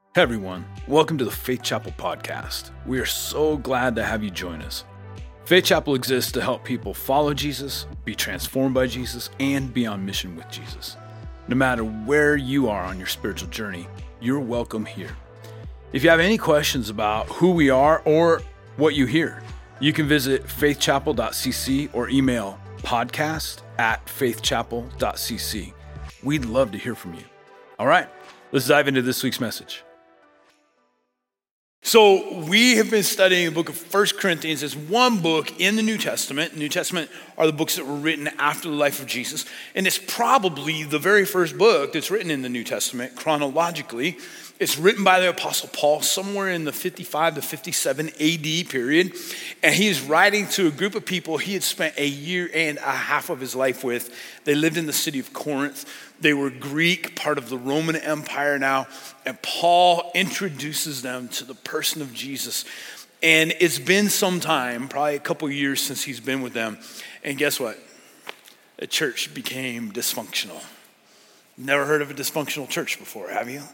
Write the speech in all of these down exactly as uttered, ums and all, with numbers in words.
Hey everyone, welcome to the Faith Chapel podcast. We are so glad to have you join us. Faith Chapel exists to help people follow Jesus, be transformed by Jesus, and be on mission with Jesus. No matter where you are on your spiritual journey, you're welcome here. If you have any questions about who we are or what you hear, you can visit faith chapel dot c c or email podcast at faith chapel dot c c. We'd love to hear from you. All right, let's dive into this week's message. So we have been studying the book of First Corinthians. It's one book in the New Testament. The New Testament are the books that were written after the life of Jesus. And it's probably the very first book that's written in the New Testament chronologically. It's written by the Apostle Paul somewhere in the fifty-five to fifty-seven A D period. And he's writing to a group of people he had spent a year and a half of his life with. They lived in the city of Corinth. They were Greek, part of the Roman Empire now. And Paul introduces them to the person of Jesus. And it's been some time, probably a couple years since he's been with them. And guess what? The church became dysfunctional. Never heard of a dysfunctional church before, have you?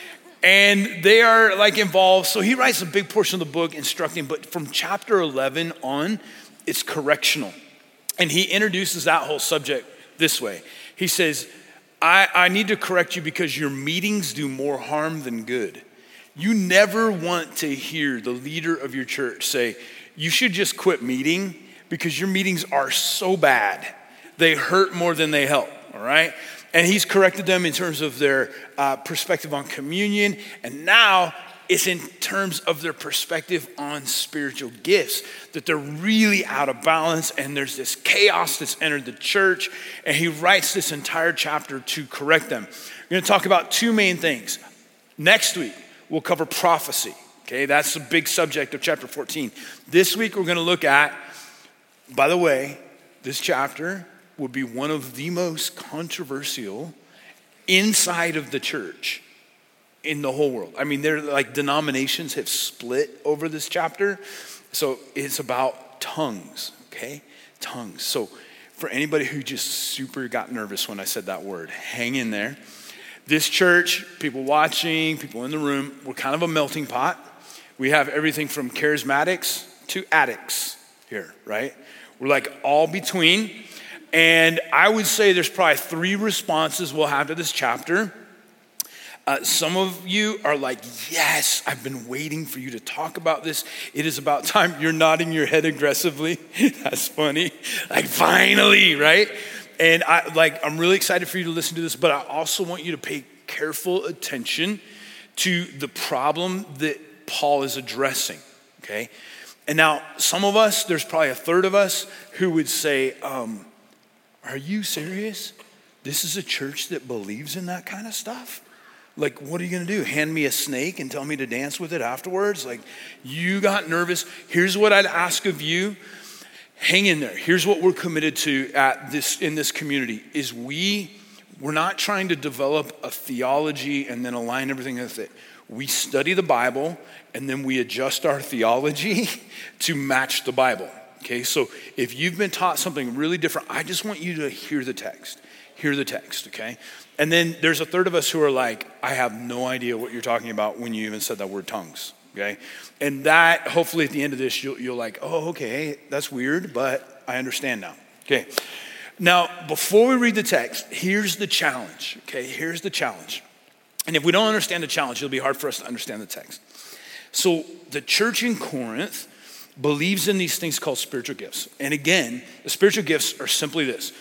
And they are like involved. So he writes a big portion of the book instructing, but from chapter eleven on, it's correctional. And he introduces that whole subject this way. He says, I, I need to correct you because your meetings do more harm than good. You never want to hear the leader of your church say, you should just quit meeting because your meetings are so bad. They hurt more than they help, all right? And he's corrected them in terms of their uh, perspective on communion. And now it's in terms of their perspective on spiritual gifts, that they're really out of balance and there's this chaos that's entered the church. And he writes this entire chapter to correct them. We're gonna talk about two main things. Next week, we'll cover prophecy. Okay, that's the big subject of chapter fourteen. This week, we're gonna look at, by the way, this chapter would be one of the most controversial inside of the church in the whole world. I mean, they're like denominations have split over this chapter. So it's about tongues, okay? Tongues. So for anybody who just super got nervous when I said that word, hang in there. This church, people watching, people in the room, we're kind of a melting pot. We have everything from charismatics to addicts here, right? We're like all between. And I would say there's probably three responses we'll have to this chapter. Uh, some of you are like, yes, I've been waiting for you to talk about this. It is about time. You're nodding your head aggressively. That's funny. Like, finally, right? And I like, I'm really excited for you to listen to this, but I also want you to pay careful attention to the problem that Paul is addressing, okay? And now, some of us, there's probably a third of us who would say, um, are you serious? This is a church that believes in that kind of stuff? Like, what are you gonna do? Hand me a snake and tell me to dance with it afterwards? Like, you got nervous. Here's what I'd ask of you. Hang in there. Here's what we're committed to at this in this community is we, we're not trying to develop a theology and then align everything with it. We study the Bible and then we adjust our theology to match the Bible. Okay, so if you've been taught something really different, I just want you to hear the text. Hear the text, okay? And then there's a third of us who are like, I have no idea what you're talking about when you even said that word tongues, okay? And that, hopefully at the end of this, you'll, you'll like, oh, okay, that's weird, but I understand now. Okay, now before we read the text, here's the challenge, okay? Here's the challenge. And if we don't understand the challenge, it'll be hard for us to understand the text. So the church in Corinth believes in these things called spiritual gifts. And again, the spiritual gifts are simply this.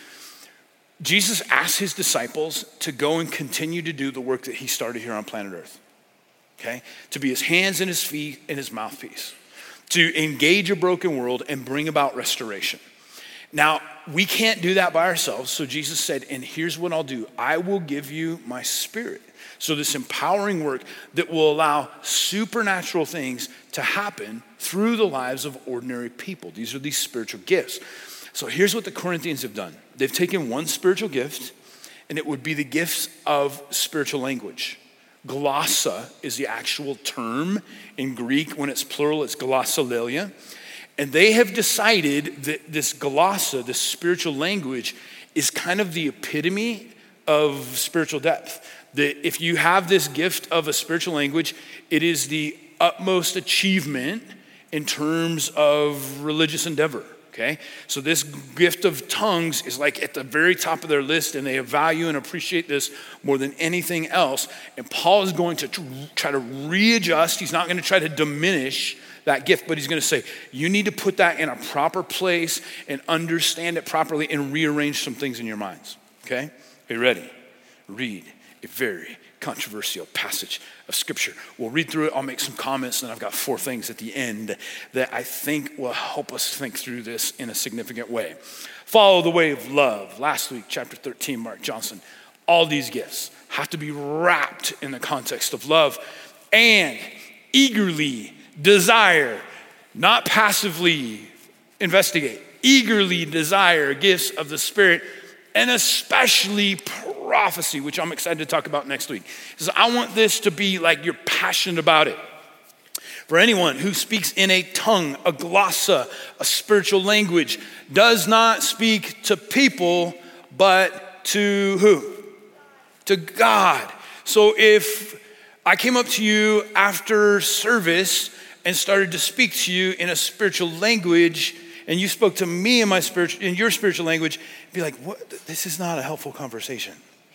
Jesus asked his disciples to go and continue to do the work that he started here on planet Earth, okay? To be his hands and his feet and his mouthpiece, to engage a broken world and bring about restoration. Now, we can't do that by ourselves, so Jesus said, and here's what I'll do. I will give you my spirit. So this empowering work that will allow supernatural things to happen through the lives of ordinary people. These are these spiritual gifts. So here's what the Corinthians have done. They've taken one spiritual gift, and it would be the gifts of spiritual language. Glossa is the actual term in Greek. When it's plural, it's glossolalia. And they have decided that this glossa, this spiritual language, is kind of the epitome of spiritual depth. that if you have this gift of a spiritual language, it is the utmost achievement in terms of religious endeavor, okay? So this gift of tongues is like at the very top of their list, and they value and appreciate this more than anything else. And Paul is going to try to readjust. He's not going to try to diminish that gift, but he's going to say, you need to put that in a proper place and understand it properly and rearrange some things in your minds, okay? Are you ready? Read a very controversial passage of scripture. We'll read through it. I'll make some comments, and then I've got four things at the end that I think will help us think through this in a significant way. Follow the way of love. Last week, chapter thirteen, Mark Johnson. All these gifts have to be wrapped in the context of love and eagerly desire, not passively investigate, eagerly desire gifts of the Spirit, and especially prophecy, which I'm excited to talk about next week. He says, I want this to be like you're passionate about it. For anyone who speaks in a tongue, a glossa, a spiritual language, does not speak to people, but to who? To God. So if I came up to you after service and started to speak to you in a spiritual language, and you spoke to me in my spiritual, in your spiritual language, be like, what? This is not a helpful conversation.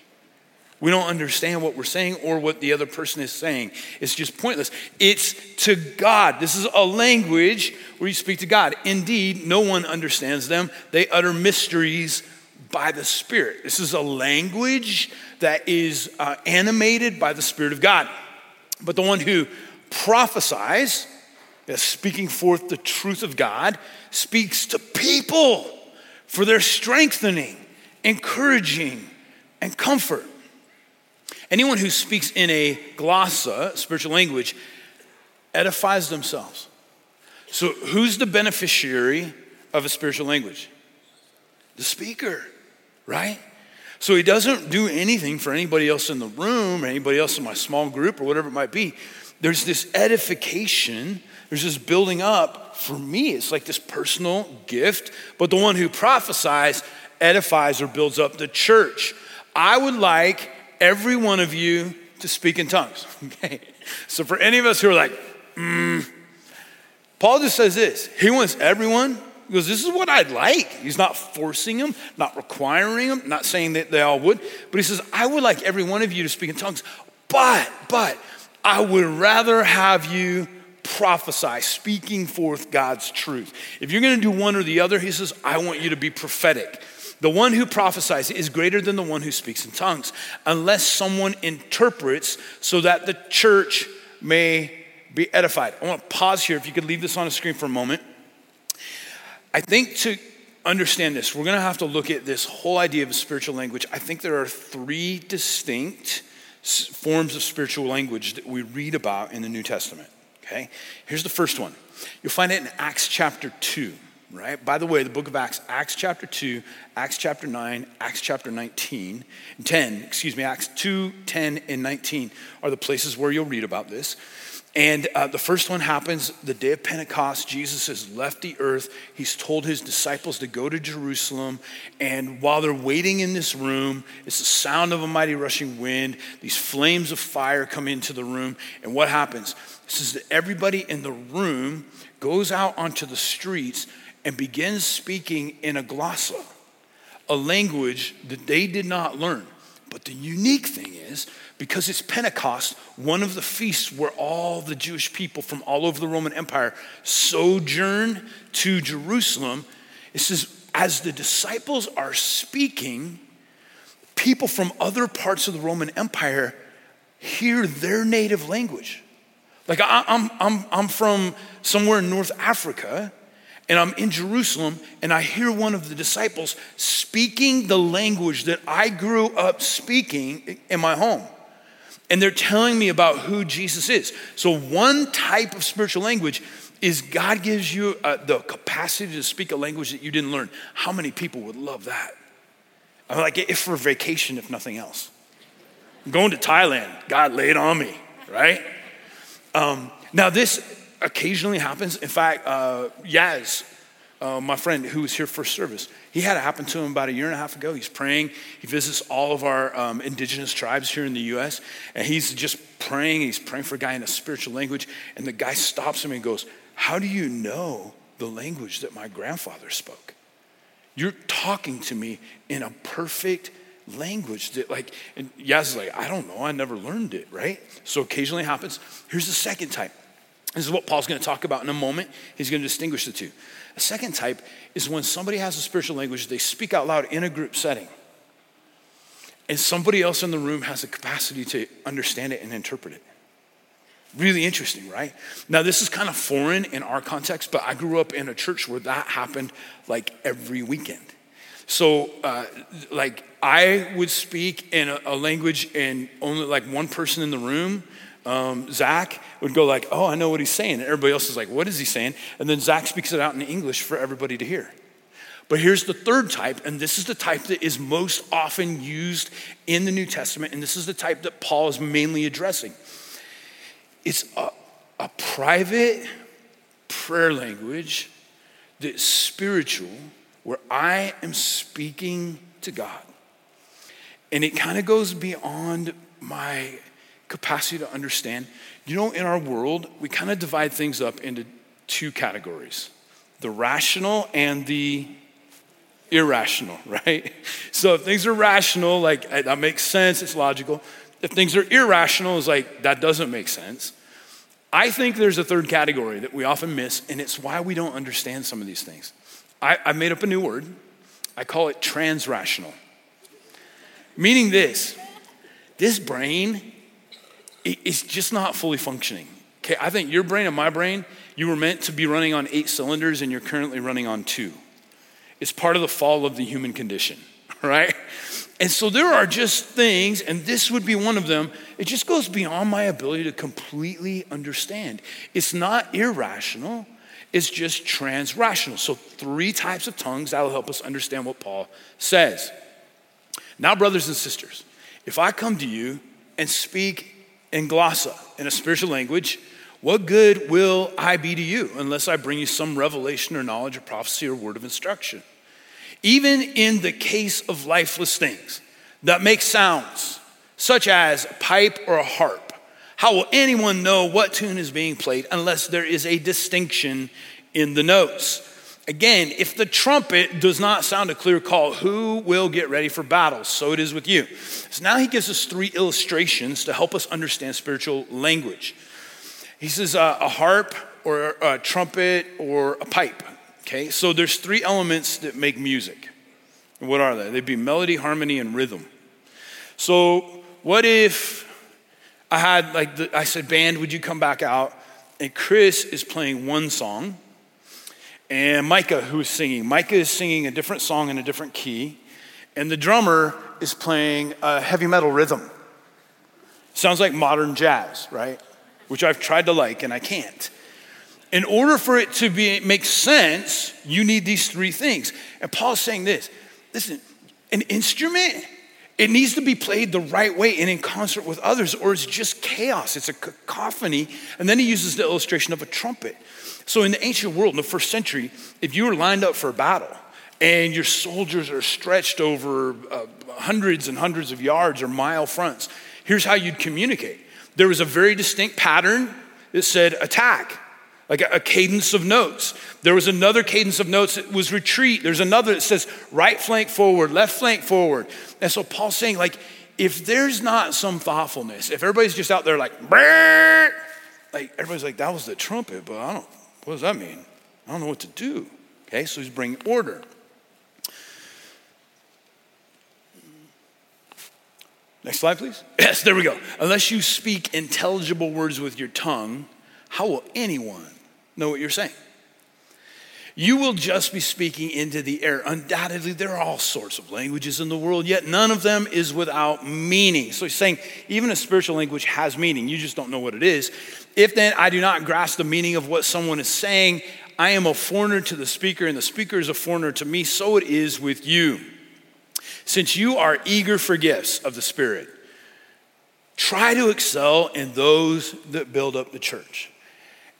We don't understand what we're saying or what the other person is saying. It's just pointless. It's to God. This is a language where you speak to God. Indeed, no one understands them. They utter mysteries by the Spirit. This is a language that is uh, animated by the Spirit of God. But the one who prophesies, yes, speaking forth the truth of God, speaks to people for their strengthening, encouraging, and comfort. Anyone who speaks in a glossa, spiritual language, edifies themselves. So who's the beneficiary of a spiritual language? The speaker, right? So he doesn't do anything for anybody else in the room or anybody else in my small group or whatever it might be. There's this edification, there's this building up. For me, it's like this personal gift, but the one who prophesies edifies or builds up the church. I would like every one of you to speak in tongues, okay? So for any of us who are like, mm, Paul just says this, he wants everyone, he goes, this is what I'd like. He's not forcing them, not requiring them, not saying that they all would, but he says, I would like every one of you to speak in tongues, but, but, I would rather have you prophesy, speaking forth God's truth. If you're gonna do one or the other, he says, I want you to be prophetic. The one who prophesies is greater than the one who speaks in tongues, unless someone interprets so that the church may be edified. I want to pause here. If you could leave this on a screen for a moment. I think to understand this, we're going to have to look at this whole idea of a spiritual language. I think there are three distinct forms of spiritual language that we read about in the New Testament, okay? Here's the first one. You'll find it in Acts chapter two. Right? By the way, the book of Acts, Acts chapter two, Acts chapter nine, Acts chapter nineteen, ten, excuse me, Acts two, ten, and nineteen are the places where you'll read about this. And uh, the first one happens the day of Pentecost. Jesus has left the earth. He's told his disciples to go to Jerusalem. And while they're waiting in this room, it's the sound of a mighty rushing wind. These flames of fire come into the room. And what happens? It says that everybody in the room goes out onto the streets and begins speaking in a glossa, a language that they did not learn. But the unique thing is, because it's Pentecost, one of the feasts where all the Jewish people from all over the Roman Empire sojourn to Jerusalem, it says, as the disciples are speaking, people from other parts of the Roman Empire hear their native language. Like I, I'm, I'm, I'm from somewhere in North Africa, and I'm in Jerusalem, and I hear one of the disciples speaking the language that I grew up speaking in my home. And they're telling me about who Jesus is. So one type of spiritual language is God gives you uh, the capacity to speak a language that you didn't learn. How many people would love that? I'm like, if for vacation, if nothing else. I'm going to Thailand. God laid on me, right? Um, now this occasionally happens. In fact, uh, Yaz, Uh, my friend who was here first service, he had it happen to him about a year and a half ago. He's praying. He visits all of our um, indigenous tribes here in the U S, and he's just praying. He's praying for a guy in a spiritual language, and the guy stops him and goes, "How do you know the language that my grandfather spoke? You're talking to me in a perfect language that like," and Yaz is like, "I don't know, I never learned it," right? So occasionally it happens. Here's the second type. This is what Paul's gonna talk about in a moment. He's gonna distinguish the two. A second type is when somebody has a spiritual language, they speak out loud in a group setting, and somebody else in the room has the capacity to understand it and interpret it. Really interesting, right? Now, this is kind of foreign in our context, but I grew up in a church where that happened like every weekend. So, uh, like, I would speak in a, a language and only like one person in the room, um, Zach, would go like, "Oh, I know what he's saying." And everybody else is like, "What is he saying?" And then Zach speaks it out in English for everybody to hear. But here's the third type, and this is the type that is most often used in the New Testament, and this is the type that Paul is mainly addressing. It's a, a private prayer language that's spiritual, where I am speaking to God. And it kind of goes beyond my capacity to understand. You know, in our world, we kind of divide things up into two categories: the rational and the irrational, right? So if things are rational, like that makes sense, it's logical. If things are irrational, it's like that doesn't make sense. I think there's a third category that we often miss, and it's why we don't understand some of these things. I, I made up a new word. I call it transrational. Meaning this, this brain is just not fully functioning. Okay, I think your brain and my brain, you were meant to be running on eight cylinders and you're currently running on two. It's part of the fall of the human condition, right? And so there are just things, and this would be one of them, it just goes beyond my ability to completely understand. It's not irrational, it's just transrational. So three types of tongues that will help us understand what Paul says. Now, brothers and sisters, if I come to you and speak in glossa, in a spiritual language, what good will I be to you unless I bring you some revelation or knowledge or prophecy or word of instruction? Even in the case of lifeless things that make sounds, such as a pipe or a harp, how will anyone know what tune is being played unless there is a distinction in the notes? Again, if the trumpet does not sound a clear call, who will get ready for battle? So it is with you. So now he gives us three illustrations to help us understand spiritual language. He says uh, a harp or a trumpet or a pipe. Okay, so there's three elements that make music. And what are they? They'd be melody, harmony, and rhythm. So what if I had like, the, I said, "Band, would you come back out?" And Chris is playing one song. And Micah, who is singing, Micah is singing a different song in a different key. And the drummer is playing a heavy metal rhythm. Sounds like modern jazz, right? Which I've tried to like and I can't. In order for it to be make sense, you need these three things. And Paul's saying this, listen, an instrument, it needs to be played the right way and in concert with others, or it's just chaos. It's a cacophony. And then he uses the illustration of a trumpet. So in the ancient world, in the first century, if you were lined up for a battle and your soldiers are stretched over uh, hundreds and hundreds of yards or mile fronts, here's how you'd communicate. There was a very distinct pattern that said attack, like a, a cadence of notes. There was another cadence of notes that was retreat. There's another that says right flank forward, left flank forward. And so Paul's saying, like, if there's not some thoughtfulness, if everybody's just out there like, Brr! Like everybody's like, that was the trumpet, but I don't, what does that mean? I don't know what to do. Okay, so he's bringing order. Next slide, please. Yes, there we go. Unless you speak intelligible words with your tongue, how will anyone know what you're saying? You will just be speaking into the air. Undoubtedly, there are all sorts of languages in the world, yet none of them is without meaning. So he's saying even a spiritual language has meaning. You just don't know what it is. If then I do not grasp the meaning of what someone is saying, I am a foreigner to the speaker, and the speaker is a foreigner to me. So it is with you. Since you are eager for gifts of the Spirit, try to excel in those that build up the church.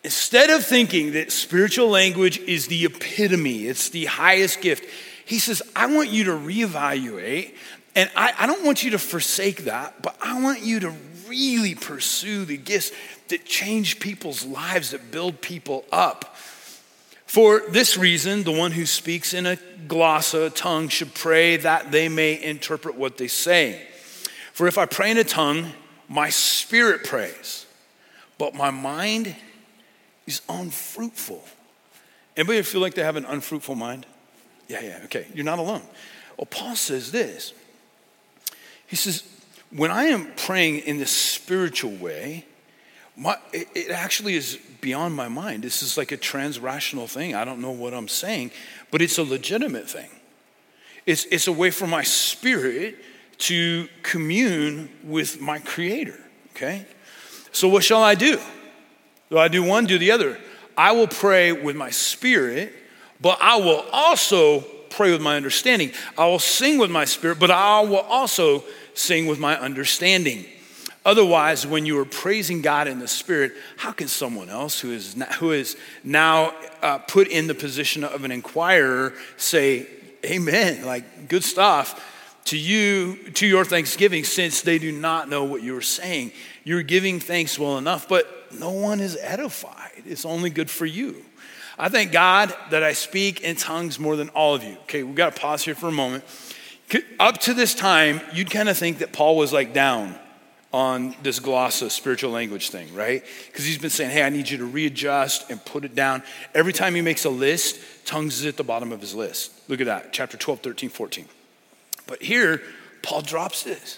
instead of thinking that spiritual language is the epitome, it's the highest gift, he says, I want you to reevaluate, and I, I don't want you to forsake that, but I want you to really pursue the gifts that change people's lives, that build people up. For this reason, the one who speaks in a glossa, a tongue, should pray that they may interpret what they say. For if I pray in a tongue, my spirit prays, but my mind is unfruitful. Anybody feel like they have an unfruitful mind? Yeah, yeah, okay, you're not alone. Well, Paul says this. He says, when I am praying in this spiritual way, my, it, it actually is beyond my mind. This is like a transrational thing. I don't know what I'm saying, but it's a legitimate thing. It's, it's a way for my spirit to commune with my Creator, okay? So what shall I do? Do I do one, do the other? I will pray with my spirit, but I will also pray with my understanding. I will sing with my spirit, but I will also sing with my understanding. Otherwise, when you are praising God in the Spirit, how can someone else who is now, who is now uh, put in the position of an inquirer say, amen, like good stuff to you, to your thanksgiving, since they do not know what you're saying. You're giving thanks well enough, but no one is edified. It's only good for you. I thank God that I speak in tongues more than all of you. Okay, we've got to pause here for a moment. Up to this time, you'd kind of think that Paul was like down on this glossa spiritual language thing, right? Because he's been saying, hey, I need you to readjust and put it down. Every time he makes a list, tongues is at the bottom of his list. Look at that, chapter twelve, thirteen, fourteen. But here, Paul drops this.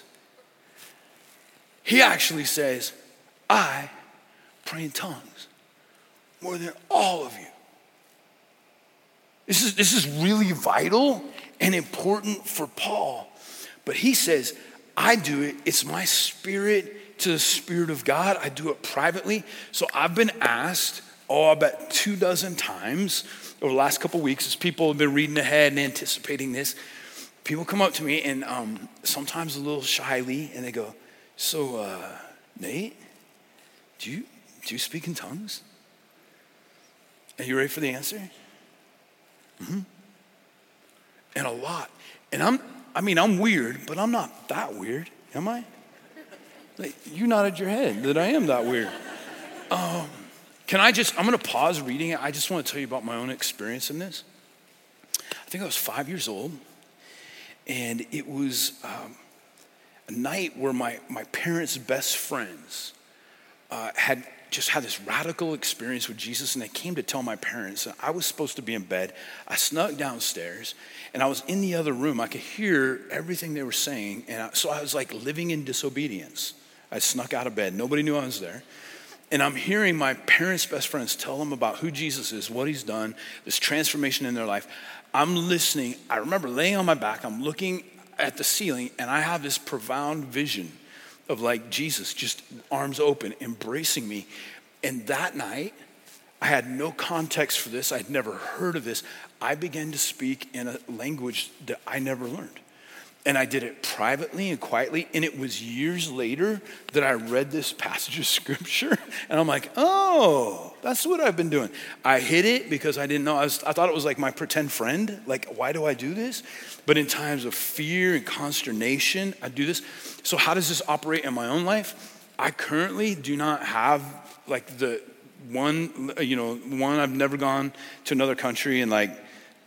He actually says, I pray in tongues more than all of you. This is, this is really vital and important for Paul. But he says, I do it, it's my spirit to the Spirit of God. I do it privately. So I've been asked, oh, about two dozen times over the last couple of weeks, as people have been reading ahead and anticipating this, people come up to me and um, sometimes a little shyly, and they go, so uh, Nate, do you, do you speak in tongues? Are you ready for the answer? Mm-hmm. And a lot. And I'm, I mean, I'm weird, but I'm not that weird, am I? Like, you nodded your head that I am that weird. Um, can I just, I'm gonna pause reading it. I just wanna tell you about my own experience in this. I think I was five years old, and it was um, a night where my, my parents' best friends uh, had just had this radical experience with Jesus, and they came to tell my parents. And I was supposed to be in bed. I snuck downstairs, and I was in the other room. I could hear everything they were saying, and I, so I was like living in disobedience. I snuck out of bed. Nobody knew I was there. And I'm hearing my parents' best friends tell them about who Jesus is, what he's done, this transformation in their life. I'm listening. I remember laying on my back. I'm looking at the ceiling, and I have this profound vision of like Jesus, just arms open, embracing me. And that night, I had no context for this. I'd never heard of this. I began to speak in a language that I never learned. And I did it privately and quietly. And it was years later that I read this passage of scripture. And I'm like, oh, that's what I've been doing. I hid it because I didn't know. I, was, I thought it was like my pretend friend. Like, why do I do this? But in times of fear and consternation, I do this. So how does this operate in my own life? I currently do not have like the one, you know, one, I've never gone to another country and like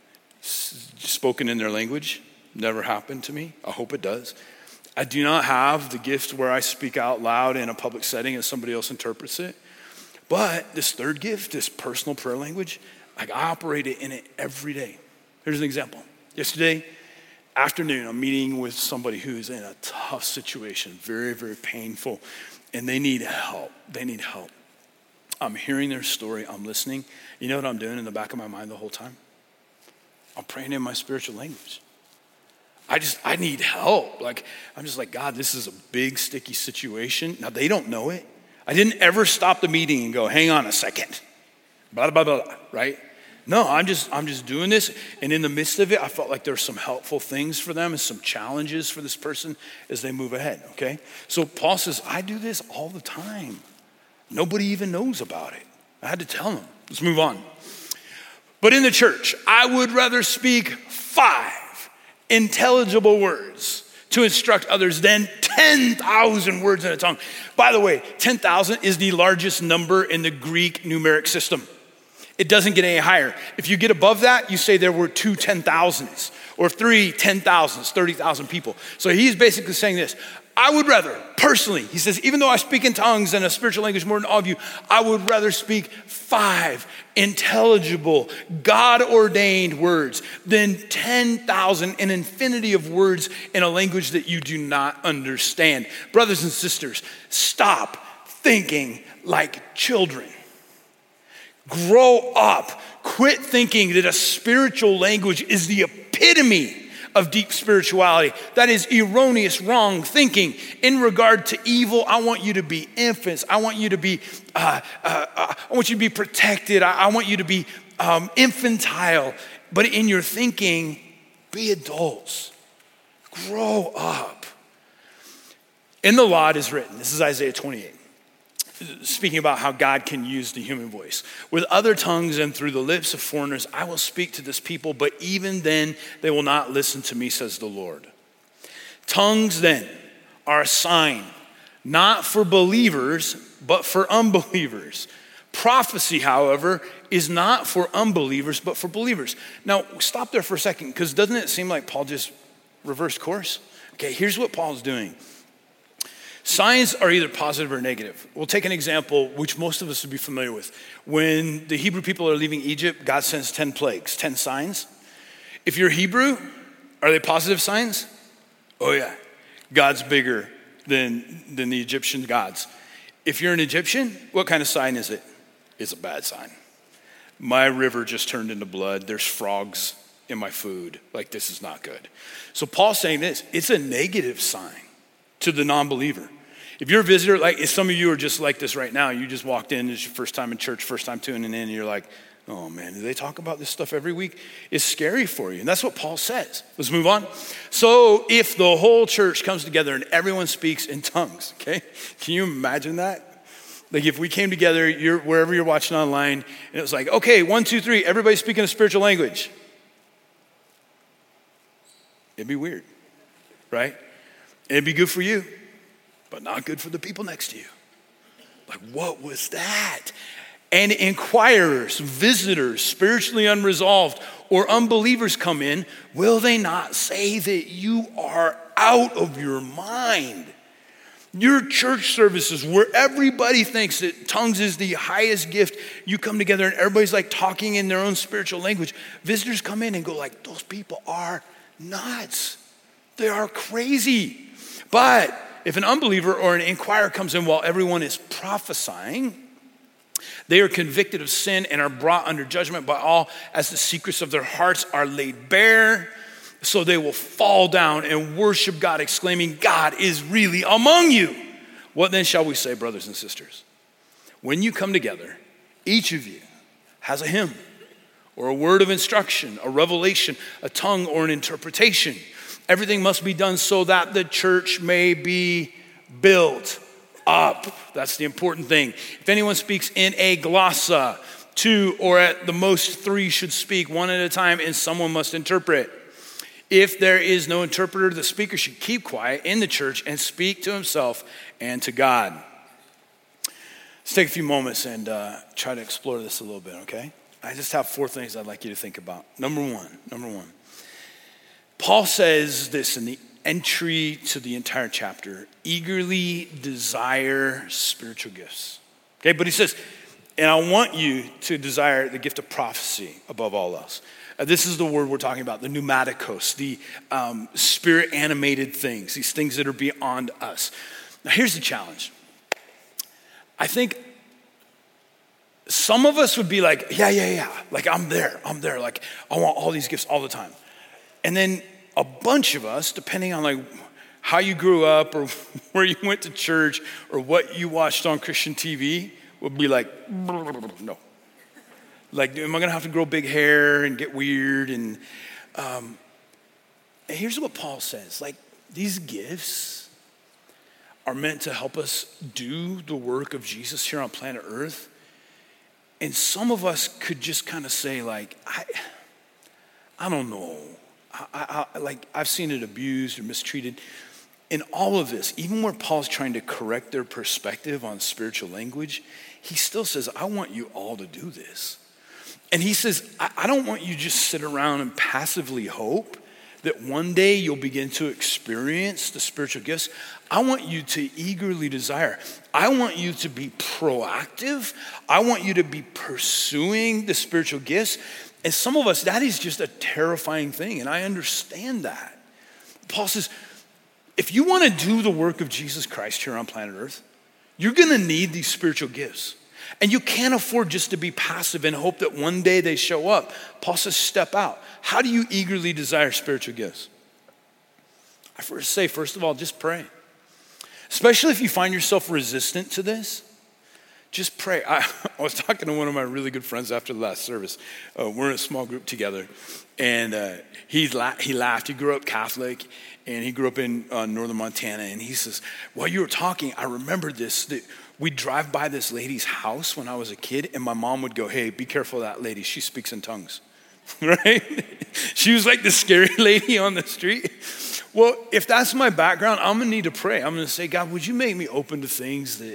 spoken in their language. Never happened to me. I hope it does. I do not have the gift where I speak out loud in a public setting and somebody else interprets it. But this third gift, this personal prayer language, like I operate in it every day. Here's an example. Yesterday afternoon, I'm meeting with somebody who's in a tough situation, very, very painful, and they need help. They need help. I'm hearing their story. I'm listening. You know what I'm doing in the back of my mind the whole time? I'm praying in my spiritual language. I just, I need help. Like, I'm just like, God, this is a big, sticky situation. Now, they don't know it. I didn't ever stop the meeting and go, hang on a second. Blah, blah, blah, blah, right? No, I'm just, I'm just doing this. And in the midst of it, I felt like there were some helpful things for them and some challenges for this person as they move ahead, okay? So Paul says, I do this all the time. Nobody even knows about it. I had to tell him. Let's move on. But in the church, I would rather speak five intelligible words to instruct others than ten thousand words in a tongue. By the way, ten thousand is the largest number in the Greek numeric system. It doesn't get any higher. If you get above that, you say there were two ten thousands, or three ten thousands, thirty thousand people. So he's basically saying this. I would rather, personally, he says, even though I speak in tongues and a spiritual language more than all of you, I would rather speak five intelligible, God-ordained words than ten thousand, an infinity of words in a language that you do not understand. Brothers and sisters, stop thinking like children. Grow up. Quit thinking that a spiritual language is the epitome of deep spirituality. That is erroneous, wrong thinking. In regard to evil, I want you to be infants. I want you to be, uh, uh, uh, I want you to be protected. I, I want you to be um, infantile. But in your thinking, be adults. Grow up. In the law it is written, this is Isaiah twenty-eight, speaking about how God can use the human voice. With other tongues and through the lips of foreigners, I will speak to this people, but even then they will not listen to me, says the Lord. Tongues then are a sign, not for believers, but for unbelievers. Prophecy, however, is not for unbelievers, but for believers. Now, stop there for a second, because doesn't it seem like Paul just reversed course? Okay, here's what Paul's doing. Signs are either positive or negative. We'll take an example, which most of us would be familiar with. When the Hebrew people are leaving Egypt, God sends ten plagues, ten signs. If you're Hebrew, are they positive signs? Oh yeah, God's bigger than, than the Egyptian gods. If you're an Egyptian, what kind of sign is it? It's a bad sign. My river just turned into blood. There's frogs in my food. Like, this is not good. So Paul's saying this, it's a negative sign to the non-believer. If you're a visitor, like some of you are just like this right now, you just walked in, it's your first time in church, first time tuning in, and you're like, oh man, do they talk about this stuff every week? It's scary for you. And that's what Paul says. Let's move on. So if the whole church comes together and everyone speaks in tongues, okay? Can you imagine that? Like if we came together, you're, wherever you're watching online, and it was like, okay, one, two, three, everybody speaking a spiritual language. It'd be weird, right? It'd be good for you, but not good for the people next to you. Like, what was that? And inquirers, visitors, spiritually unresolved, or unbelievers come in, will they not say that you are out of your mind? Your church services where everybody thinks that tongues is the highest gift, you come together and everybody's like talking in their own spiritual language. Visitors come in and go like, those people are nuts. They are crazy. But if an unbeliever or an inquirer comes in while everyone is prophesying, they are convicted of sin and are brought under judgment by all as the secrets of their hearts are laid bare. So they will fall down and worship God, exclaiming, God is really among you. What then shall we say, brothers and sisters? When you come together, each of you has a hymn or a word of instruction, a revelation, a tongue, or an interpretation. Everything must be done so that the church may be built up. That's the important thing. If anyone speaks in a glossa, two or at the most three should speak one at a time, and someone must interpret. If there is no interpreter, the speaker should keep quiet in the church and speak to himself and to God. Let's take a few moments and uh, try to explore this a little bit, okay? I just have four things I'd like you to think about. Number one, number one. Paul says this in the entry to the entire chapter, eagerly desire spiritual gifts. Okay, but he says, and I want you to desire the gift of prophecy above all else. Uh, this is the word we're talking about, the pneumatikos, the um, spirit-animated things, these things that are beyond us. Now here's the challenge. I think some of us would be like, yeah, yeah, yeah, like I'm there, I'm there, like I want all these gifts all the time. And then a bunch of us, depending on like how you grew up or where you went to church or what you watched on Christian T V, would be like, no. Like, am I gonna have to grow big hair and get weird? And um, here's what Paul says, like these gifts are meant to help us do the work of Jesus here on planet Earth. And some of us could just kind of say like, I, I don't know. I, I, I, like I've seen it abused or mistreated. In all of this, even where Paul's trying to correct their perspective on spiritual language, he still says, I want you all to do this. And he says, I, I don't want you just sit around and passively hope that one day you'll begin to experience the spiritual gifts. I want you to eagerly desire. I want you to be proactive. I want you to be pursuing the spiritual gifts. And some of us, that is just a terrifying thing, and I understand that. Paul says, if you want to do the work of Jesus Christ here on planet Earth, you're going to need these spiritual gifts. And you can't afford just to be passive and hope that one day they show up. Paul says, step out. How do you eagerly desire spiritual gifts? I first say, first of all, just pray. Especially if you find yourself resistant to this, just pray. I, I was talking to one of my really good friends after the last service. Uh, we're in a small group together, and uh, he's la- he laughed. He grew up Catholic, and he grew up in uh, northern Montana, and he says, while you were talking, I remembered this, that we'd drive by this lady's house when I was a kid, and my mom would go, hey, be careful of that lady. She speaks in tongues, right? She was like the scary lady on the street. Well, if that's my background, I'm going to need to pray. I'm going to say, God, would you make me open to things that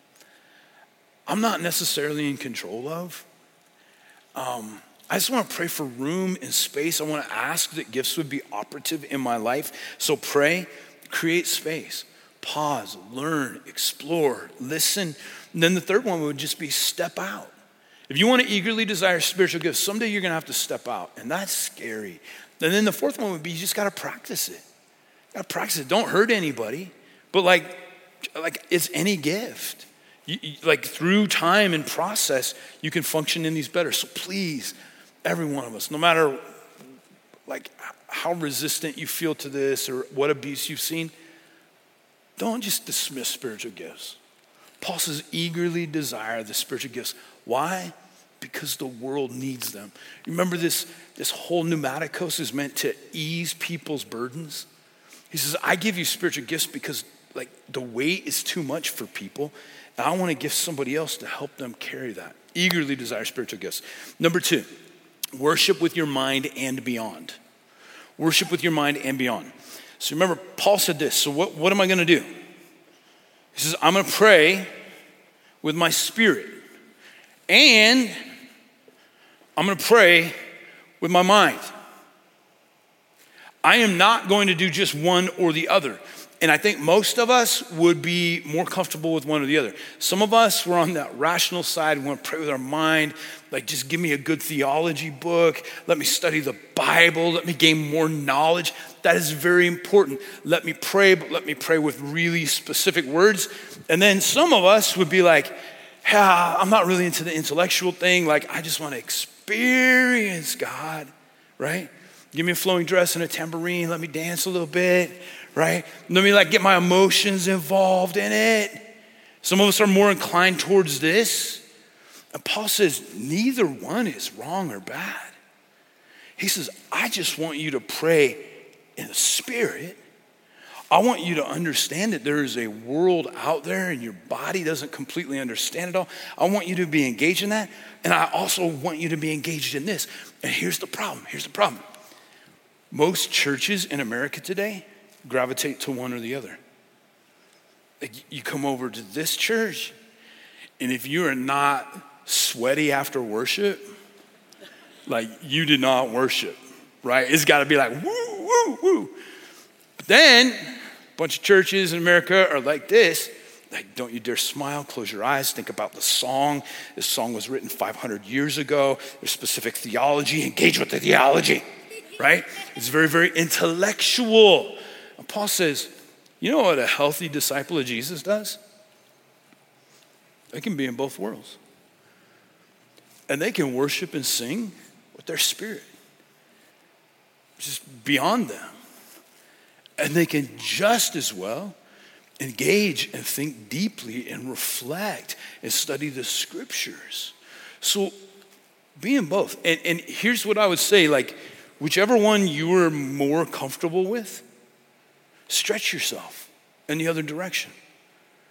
I'm not necessarily in control of? Um, I just want to pray for room and space. I want to ask that gifts would be operative in my life. So pray, create space, pause, learn, explore, listen. And then the third one would just be step out. If you want to eagerly desire spiritual gifts, someday you're going to have to step out, and that's scary. And then the fourth one would be you just got to practice it. You got to practice it. Don't hurt anybody, but like, like it's any gift. You, you, like through time and process, you can function in these better. So please, every one of us, no matter like how resistant you feel to this or what abuse you've seen, don't just dismiss spiritual gifts. Paul says, eagerly desire the spiritual gifts. Why? Because the world needs them. Remember this, this whole pneumaticos is meant to ease people's burdens. He says, I give you spiritual gifts because like the weight is too much for people. And I want to give somebody else to help them carry that. Eagerly desire spiritual gifts. Number two, worship with your mind and beyond. Worship with your mind and beyond. So remember, Paul said this. So what, what am I going to do? He says, I'm going to pray with my spirit. And I'm going to pray with my mind. I am not going to do just one or the other. And I think most of us would be more comfortable with one or the other. Some of us, we're on that rational side. We want to pray with our mind. Like, just give me a good theology book. Let me study the Bible. Let me gain more knowledge. That is very important. Let me pray, but let me pray with really specific words. And then some of us would be like, yeah, I'm not really into the intellectual thing. Like, I just want to experience God, right? Give me a flowing dress and a tambourine. Let me dance a little bit, right? Let me like get my emotions involved in it. Some of us are more inclined towards this. And Paul says, neither one is wrong or bad. He says, I just want you to pray in the spirit. I want you to understand that there is a world out there and your body doesn't completely understand it all. I want you to be engaged in that. And I also want you to be engaged in this. And here's the problem. Here's the problem. Most churches in America today gravitate to one or the other. Like you come over to this church, and if you are not sweaty after worship, like you did not worship, right? It's got to be like, woo, woo, woo. But then a bunch of churches in America are like this. Like, don't you dare smile, close your eyes, think about the song. This song was written five hundred years ago. There's specific theology, engage with the theology. Right? It's very, very intellectual. And Paul says, you know what a healthy disciple of Jesus does? They can be in both worlds. And they can worship and sing with their spirit. Just beyond them. And they can just as well engage and think deeply and reflect and study the scriptures. So be in both. And, and here's what I would say, like, whichever one you are more comfortable with, stretch yourself in the other direction.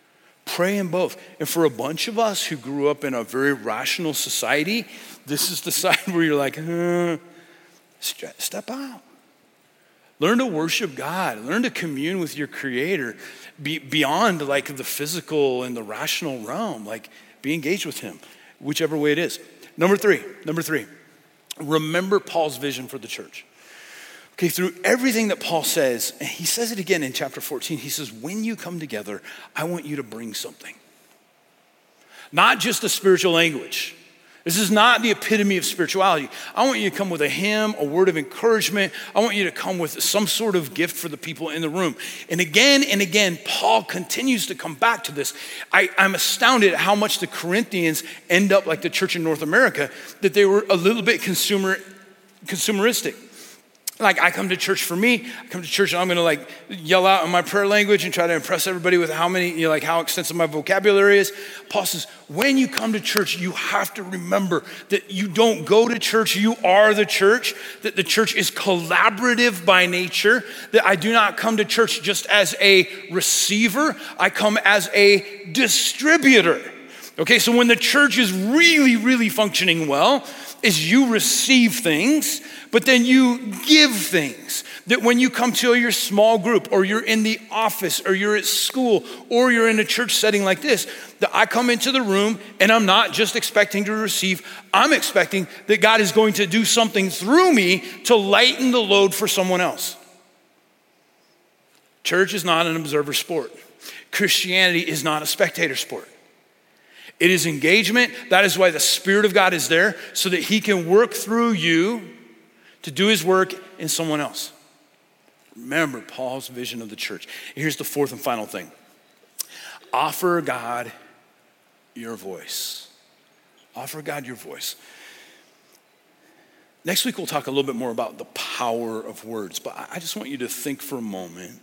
Pray in both. And for a bunch of us who grew up in a very rational society, this is the side where you're like, uh, step out. Learn to worship God. Learn to commune with your Creator be, beyond like the physical and the rational realm. Like be engaged with Him, whichever way it is. Number three, number three, remember Paul's vision for the church. Okay, through everything that Paul says, and he says it again in chapter fourteen, he says, when you come together, I want you to bring something. Not just a spiritual language. This is not the epitome of spirituality. I want you to come with a hymn, a word of encouragement. I want you to come with some sort of gift for the people in the room. And again and again, Paul continues to come back to this. I, I'm astounded at how much the Corinthians end up like the church in North America, that they were a little bit consumer, consumeristic. Like I come to church for me, I come to church and I'm gonna like yell out in my prayer language and try to impress everybody with how many, you know, like how extensive my vocabulary is. Paul says, when you come to church, you have to remember that you don't go to church, you are the church, that the church is collaborative by nature, that I do not come to church just as a receiver, I come as a distributor. Okay, so when the church is really, really functioning well, is you receive things, but then you give things. That when you come to your small group, or you're in the office, or you're at school, or you're in a church setting like this, that I come into the room and I'm not just expecting to receive, I'm expecting that God is going to do something through me to lighten the load for someone else. Church is not an observer sport. Christianity is not a spectator sport. It is engagement. That is why the Spirit of God is there, so that He can work through you to do His work in someone else. Remember Paul's vision of the church. Here's the fourth and final thing. Offer God your voice. Offer God your voice. Next week we'll talk a little bit more about the power of words, but I just want you to think for a moment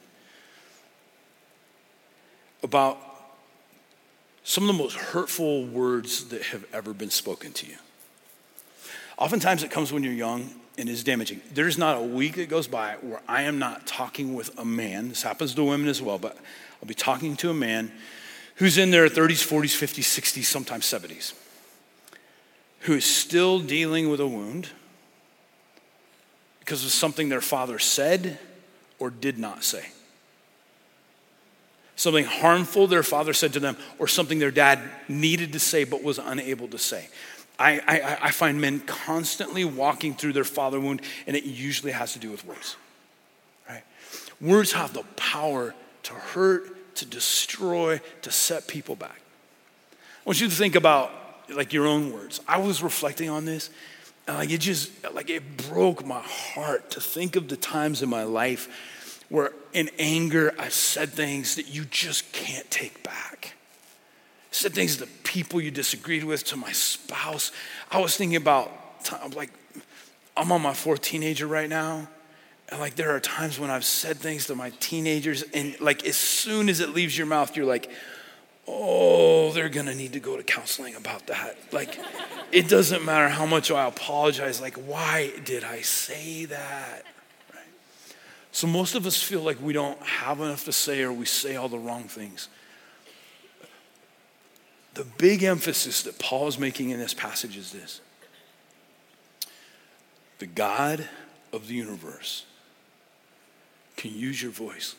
about some of the most hurtful words that have ever been spoken to you. Oftentimes it comes when you're young and is damaging. There's not a week that goes by where I am not talking with a man. This happens to women as well, but I'll be talking to a man who's in their thirties, forties, fifties, sixties, sometimes seventies, who is still dealing with a wound because of something their father said or did not say. Something harmful their father said to them, or something their dad needed to say but was unable to say. I, I, I find men constantly walking through their father wound, and it usually has to do with words. Right? Words have the power to hurt, to destroy, to set people back. I want you to think about like your own words. I was reflecting on this, and like it just like it broke my heart to think of the times in my life where in anger, I said things that you just can't take back. I said things to people you disagreed with, to my spouse. I was thinking about, I'm like, I'm on my fourth teenager right now. And like, there are times when I've said things to my teenagers, and like, as soon as it leaves your mouth, you're like, oh, they're gonna need to go to counseling about that. Like, it doesn't matter how much I apologize. Like, why did I say that? So most of us feel like we don't have enough to say, or we say all the wrong things. The big emphasis that Paul is making in this passage is this. The God of the universe can use your voice.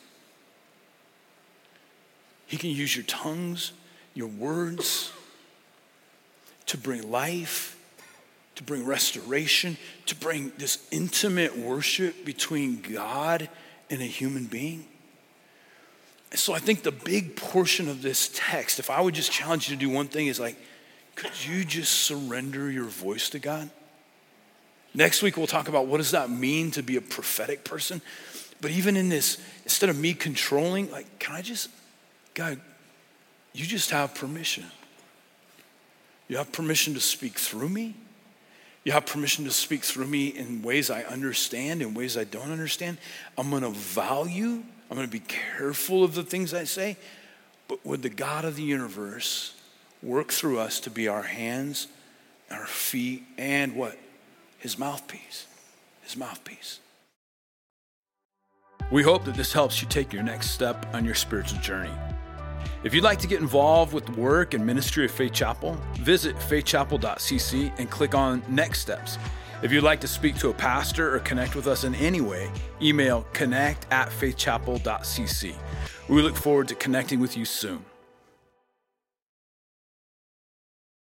He can use your tongues, your words, to bring life, to bring restoration, to bring this intimate worship between God and a human being. And so I think the big portion of this text, if I would just challenge you to do one thing, is like, could you just surrender your voice to God? Next week we'll talk about what does that mean to be a prophetic person. But even in this, instead of me controlling, like, can I just, God, you just have permission. You have permission to speak through me. You have permission to speak through me in ways I understand, in ways I don't understand. I'm going to value, I'm going to be careful of the things I say. But would the God of the universe work through us to be our hands, our feet, and what? His mouthpiece. His mouthpiece. We hope that this helps you take your next step on your spiritual journey. If you'd like to get involved with the work and ministry of Faith Chapel, visit faith chapel dot c c and click on Next Steps. If you'd like to speak to a pastor or connect with us in any way, email connect at faith chapel dot c c. We look forward to connecting with you soon.